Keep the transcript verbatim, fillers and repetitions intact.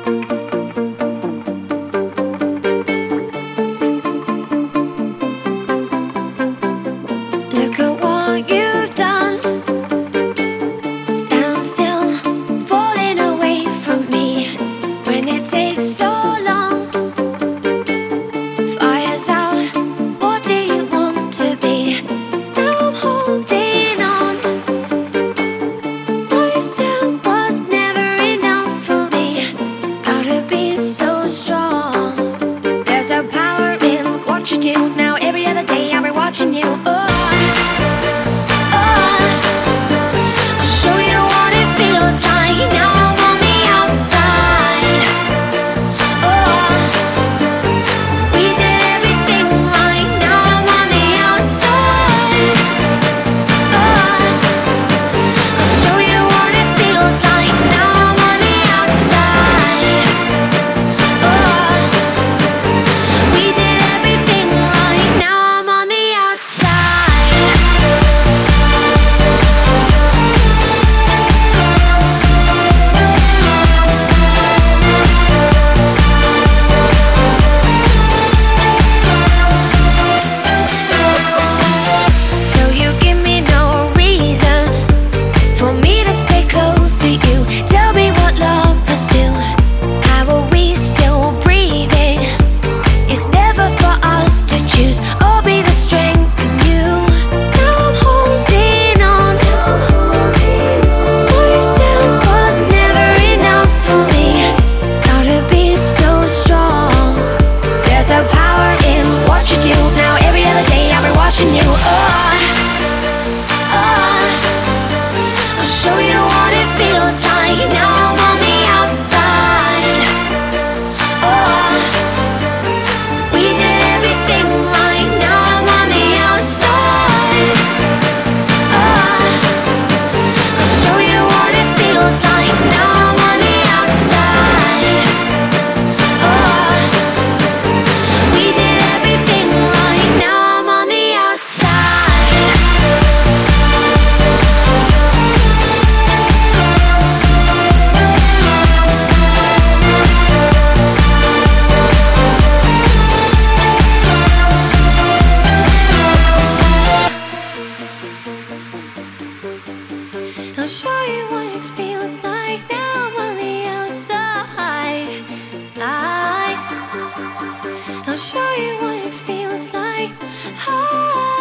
Look at what you've done. Stand still, falling away from me. When it takes so long, fire's out. What do you want to be? Now I'm holding on. What you said was never enough for me. Gotta be so strong. There's a power in what you do. Now every other day I'll be watching you. Oh. I'll show you what it feels like now I'm on the outside. I, I'll show you what it feels like. I,